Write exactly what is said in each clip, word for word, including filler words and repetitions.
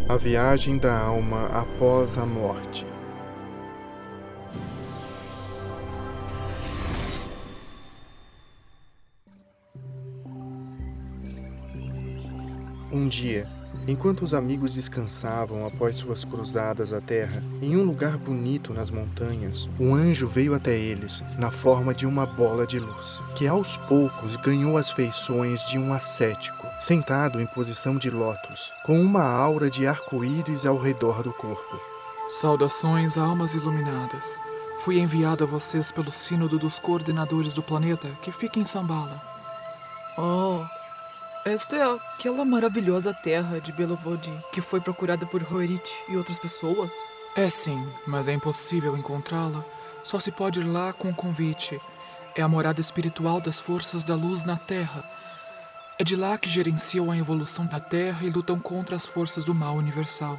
A viagem da alma após a morte. Um dia, enquanto os amigos descansavam após suas cruzadas à terra, em um lugar bonito nas montanhas, um anjo veio até eles na forma de uma bola de luz, que aos poucos ganhou as feições de um ascético, sentado em posição de lótus, com uma aura de arco-íris ao redor do corpo. Saudações, almas iluminadas. Fui enviado a vocês pelo sínodo dos coordenadores do planeta, que fica em Shambhala. Oh, esta é aquela maravilhosa terra de Belovodi que foi procurada por Horit e outras pessoas? É sim, mas é impossível encontrá-la. Só se pode ir lá com convite. É a morada espiritual das forças da luz na Terra. É de lá que gerenciam a evolução da Terra e lutam contra as forças do mal universal.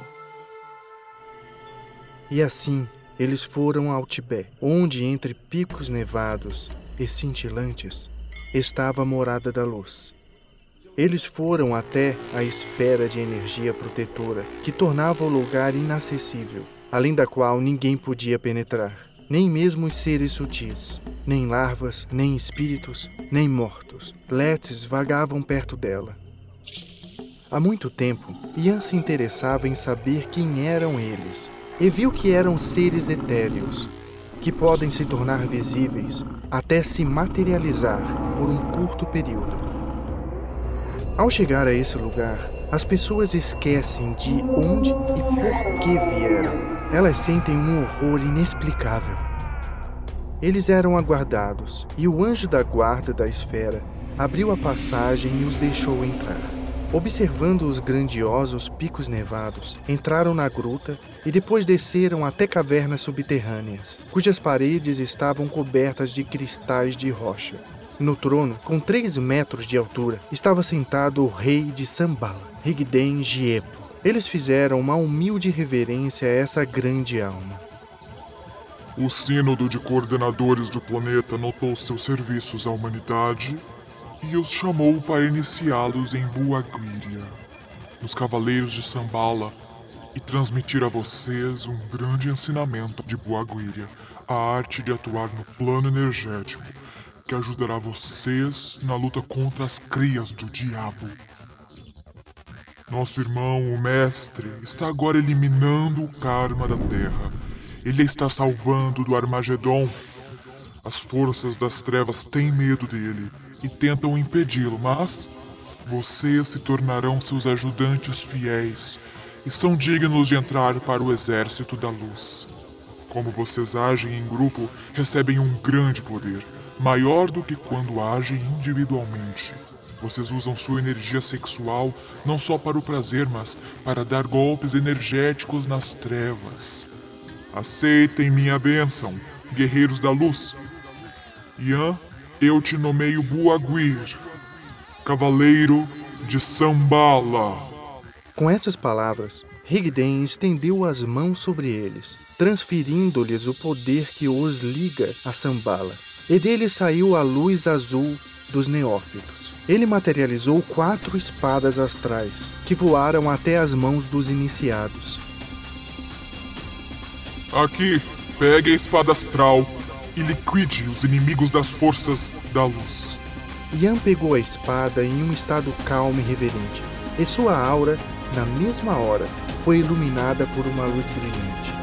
E assim, eles foram ao Tibete, onde entre picos nevados e cintilantes estava a morada da luz. Eles foram até a esfera de energia protetora, que tornava o lugar inacessível, além da qual ninguém podia penetrar, nem mesmo os seres sutis, nem larvas, nem espíritos, nem mortos. Let's vagavam perto dela. Há muito tempo, Ian se interessava em saber quem eram eles, e viu que eram seres etéreos, que podem se tornar visíveis até se materializar por um curto período. Ao chegar a esse lugar, as pessoas esquecem de onde e por que vieram. Elas sentem um horror inexplicável. Eles eram aguardados, e o anjo da guarda da esfera abriu a passagem e os deixou entrar. Observando os grandiosos picos nevados, entraram na gruta e depois desceram até cavernas subterrâneas, cujas paredes estavam cobertas de cristais de rocha. No trono, com três metros de altura, estava sentado o rei de Shambhala, Rigden Giepo. Eles fizeram uma humilde reverência a essa grande alma. O sínodo de coordenadores do planeta notou seus serviços à humanidade e os chamou para iniciá-los em Buagwirya, nos Cavaleiros de Shambhala, e transmitir a vocês um grande ensinamento de Buagwirya, a arte de atuar no plano energético, que ajudará vocês na luta contra as crias do diabo. Nosso irmão, o mestre, está agora eliminando o karma da Terra. Ele está salvando do Armagedon. As forças das trevas têm medo dele e tentam impedi-lo, mas vocês se tornarão seus ajudantes fiéis e são dignos de entrar para o exército da luz. Como vocês agem em grupo, recebem um grande poder, maior do que quando agem individualmente. Vocês usam sua energia sexual não só para o prazer, mas para dar golpes energéticos nas trevas. Aceitem minha bênção, guerreiros da luz. Ian, eu te nomeio Buagwir, cavaleiro de Shambhala. Com essas palavras, Rigden estendeu as mãos sobre eles, transferindo-lhes o poder que os liga a Shambhala. E dele saiu a luz azul dos neófitos. Ele materializou quatro espadas astrais, que voaram até as mãos dos iniciados. Aqui, pegue a espada astral e liquide os inimigos das forças da luz. Ian pegou a espada em um estado calmo e reverente, e sua aura, na mesma hora, foi iluminada por uma luz brilhante.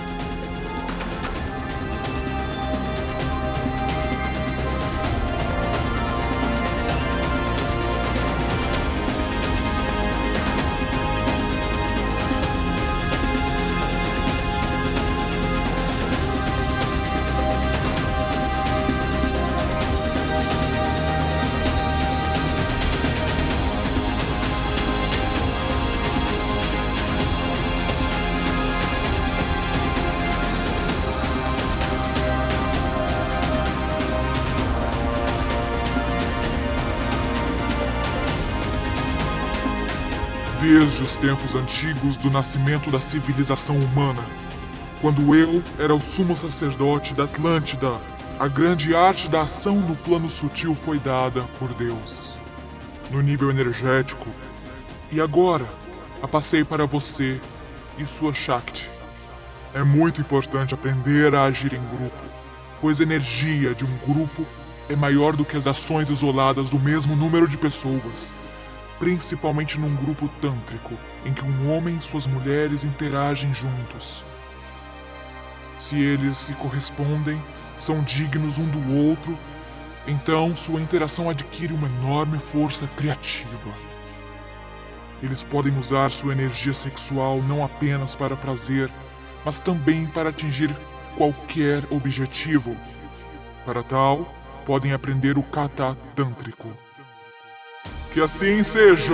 Desde os tempos antigos do nascimento da civilização humana, quando eu era o sumo sacerdote da Atlântida, a grande arte da ação no plano sutil foi dada por Deus, no nível energético, e agora a passei para você, e sua Shakti. É muito importante aprender a agir em grupo, pois a energia de um grupo é maior do que as ações isoladas do mesmo número de pessoas, principalmente num grupo tântrico, em que um homem e suas mulheres interagem juntos. Se eles se correspondem, são dignos um do outro, então sua interação adquire uma enorme força criativa. Eles podem usar sua energia sexual não apenas para prazer, mas também para atingir qualquer objetivo. Para tal, podem aprender o kata tântrico. Que assim seja!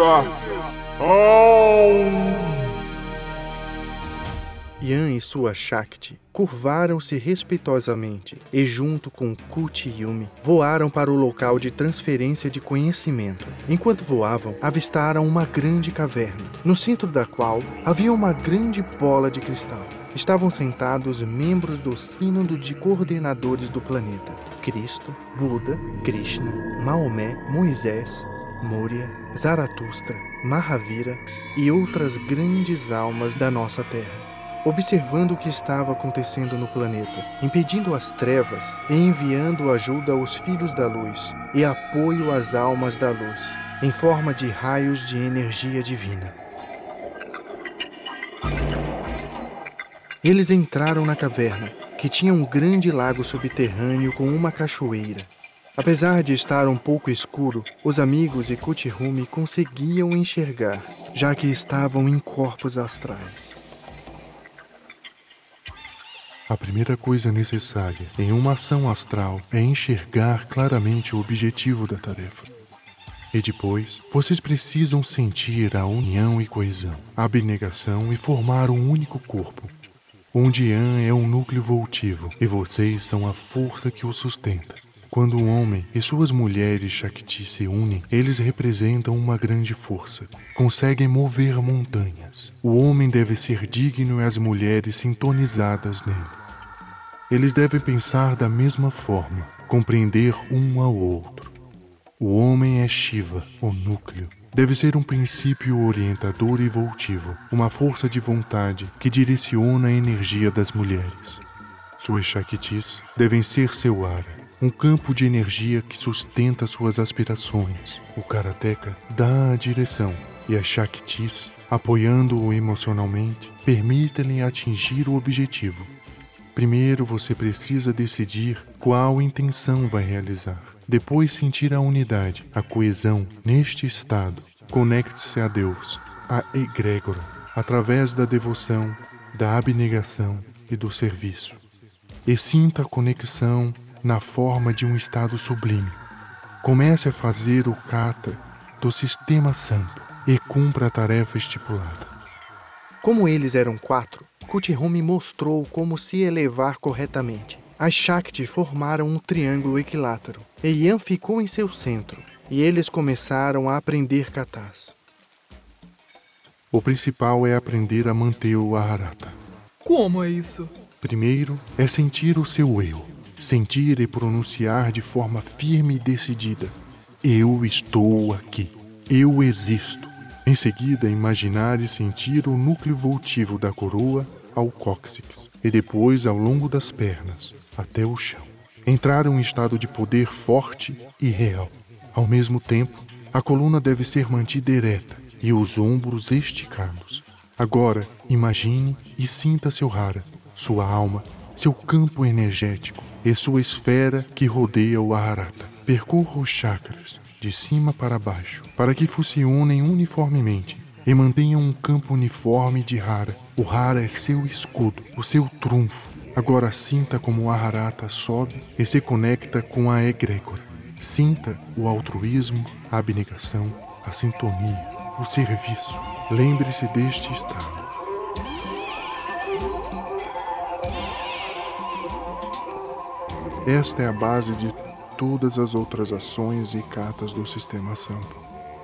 Aum! Yan e sua Shakti curvaram-se respeitosamente e, junto com Kuti e Yumi, voaram para o local de transferência de conhecimento. Enquanto voavam, avistaram uma grande caverna, no centro da qual havia uma grande bola de cristal. Estavam sentados membros do sínodo de coordenadores do planeta: Cristo, Buda, Krishna, Maomé, Moisés, Moria, Zaratustra, Mahavira e outras grandes almas da nossa Terra, observando o que estava acontecendo no planeta, impedindo as trevas e enviando ajuda aos filhos da luz e apoio às almas da luz, em forma de raios de energia divina. Eles entraram na caverna, que tinha um grande lago subterrâneo com uma cachoeira. Apesar de estar um pouco escuro, os amigos e Kuthumi conseguiam enxergar, já que estavam em corpos astrais. A primeira coisa necessária em uma ação astral é enxergar claramente o objetivo da tarefa. E depois, vocês precisam sentir a união e coesão, a abnegação e formar um único corpo, onde Yan é um núcleo voltivo e vocês são a força que o sustenta. Quando um homem e suas mulheres Shakti se unem, eles representam uma grande força. Conseguem mover montanhas. O homem deve ser digno e as mulheres sintonizadas nele. Eles devem pensar da mesma forma, compreender um ao outro. O homem é Shiva, o núcleo. Deve ser um princípio orientador e voltivo, uma força de vontade que direciona a energia das mulheres. Suas Shaktis devem ser seu ara, um campo de energia que sustenta suas aspirações. O Karateka dá a direção e as Shaktis, apoiando-o emocionalmente, permitem-lhe atingir o objetivo. Primeiro você precisa decidir qual intenção vai realizar. Depois sentir a unidade, a coesão. Neste estado, conecte-se a Deus, a egrégora, através da devoção, da abnegação e do serviço. E sinta a conexão na forma de um estado sublime. Comece a fazer o kata do sistema santo e cumpra a tarefa estipulada. Como eles eram quatro, Kuthumi mostrou como se elevar corretamente. As Shakti formaram um triângulo equilátero, e Yan ficou em seu centro, e eles começaram a aprender katas. O principal é aprender a manter o Aharata. Como é isso? Primeiro é sentir o seu eu. Sentir e pronunciar de forma firme e decidida: eu estou aqui, eu existo. Em seguida, imaginar e sentir o núcleo voltivo da coroa ao cóccix e depois ao longo das pernas, até o chão. Entrar em um estado de poder forte e real. Ao mesmo tempo, a coluna deve ser mantida ereta e os ombros esticados. Agora, imagine e sinta seu hara, sua alma, seu campo energético e sua esfera que rodeia o Aharata. Percorra os chakras, de cima para baixo, para que funcionem uniformemente e mantenham um campo uniforme de hara. O hara é seu escudo, o seu trunfo. Agora sinta como o Aharata sobe e se conecta com a egrégora. Sinta o altruísmo, a abnegação, a sintonia, o serviço. Lembre-se deste estado. Esta é a base de todas as outras ações e katas do sistema santo.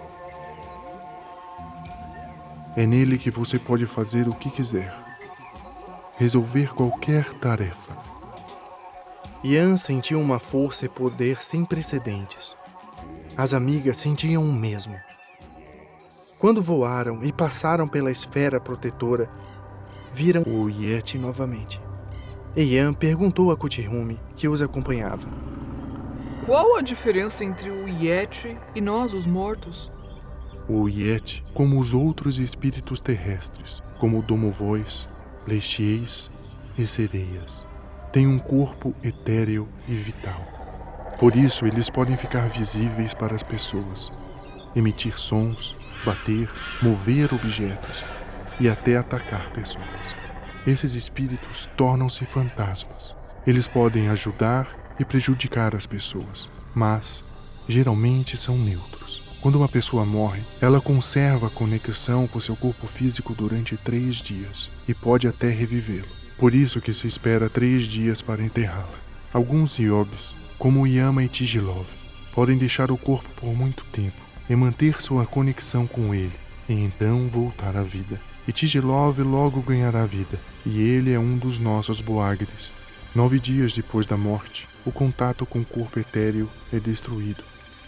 É nele que você pode fazer o que quiser, resolver qualquer tarefa. Yan sentiu uma força e poder sem precedentes. As amigas sentiam o mesmo. Quando voaram e passaram pela esfera protetora, viram o Yeti novamente. Ian perguntou a Kuthirumi, que os acompanhava. Qual a diferença entre o Yeti e nós, os mortos? O Yeti, como os outros espíritos terrestres, como domovois, lexieis e sereias, tem um corpo etéreo e vital. Por isso, eles podem ficar visíveis para as pessoas, emitir sons, bater, mover objetos e até atacar pessoas. Esses espíritos tornam-se fantasmas. Eles podem ajudar e prejudicar as pessoas, mas geralmente são neutros. Quando uma pessoa morre, ela conserva a conexão com seu corpo físico durante três dias e pode até revivê-lo. Por isso que se espera três dias para enterrá-la. Alguns yogis, como Yama e Tigilov, podem deixar o corpo por muito tempo e manter sua conexão com ele, e então voltar à vida. E Tigilov logo ganhará vida, e ele é um dos nossos Boagres. Nove dias depois da morte, o contato com o corpo etéreo é destruído.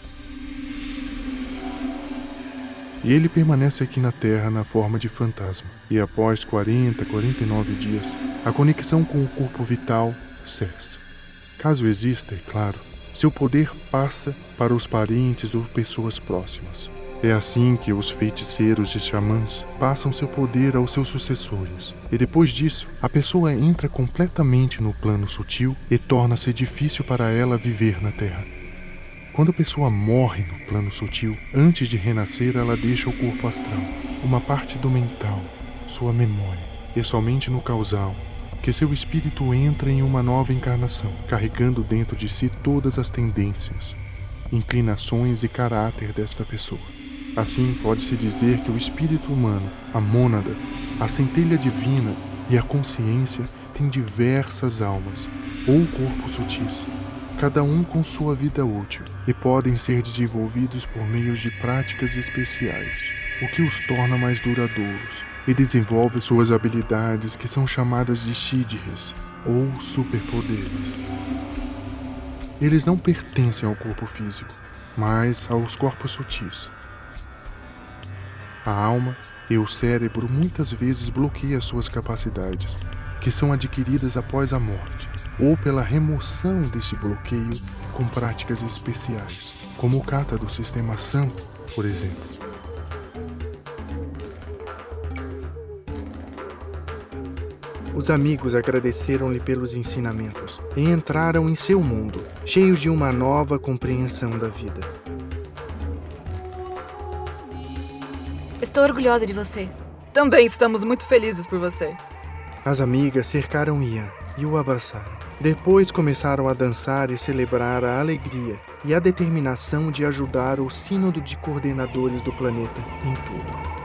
E ele permanece aqui na Terra na forma de fantasma, e após quarenta, quarenta e nove dias, a conexão com o corpo vital cessa. Caso exista, é claro, seu poder passa para os parentes ou pessoas próximas. É assim que os feiticeiros e xamãs passam seu poder aos seus sucessores. E depois disso, a pessoa entra completamente no plano sutil e torna-se difícil para ela viver na Terra. Quando a pessoa morre no plano sutil, antes de renascer, ela deixa o corpo astral, uma parte do mental, sua memória, e somente no causal, que seu espírito entra em uma nova encarnação, carregando dentro de si todas as tendências, inclinações e caráter desta pessoa. Assim, pode-se dizer que o espírito humano, a mônada, a centelha divina e a consciência têm diversas almas, ou corpos sutis, cada um com sua vida útil, e podem ser desenvolvidos por meio de práticas especiais, o que os torna mais duradouros, e desenvolve suas habilidades que são chamadas de Siddhis, ou superpoderes. Eles não pertencem ao corpo físico, mas aos corpos sutis. A alma e o cérebro muitas vezes bloqueiam suas capacidades, que são adquiridas após a morte, ou pela remoção desse bloqueio com práticas especiais, como o kata do sistema San, por exemplo. Os amigos agradeceram-lhe pelos ensinamentos e entraram em seu mundo, cheios de uma nova compreensão da vida. Estou orgulhosa de você. Também estamos muito felizes por você. As amigas cercaram Ian e o abraçaram. Depois começaram a dançar e celebrar a alegria e a determinação de ajudar o sínodo de coordenadores do planeta em tudo.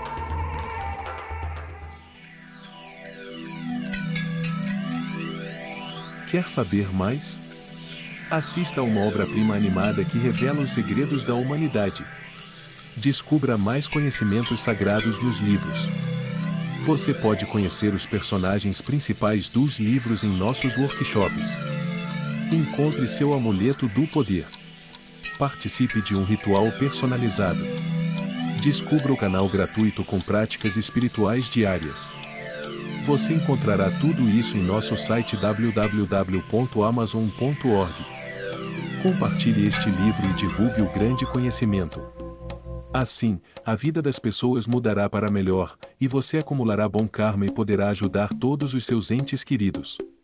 Quer saber mais? Assista a uma obra-prima animada que revela os segredos da humanidade. Descubra mais conhecimentos sagrados nos livros. Você pode conhecer os personagens principais dos livros em nossos workshops. Encontre seu amuleto do poder. Participe de um ritual personalizado. Descubra o canal gratuito com práticas espirituais diárias. Você encontrará tudo isso em nosso site w w w ponto amazon ponto org. Compartilhe este livro e divulgue o grande conhecimento. Assim, a vida das pessoas mudará para melhor, e você acumulará bom karma e poderá ajudar todos os seus entes queridos.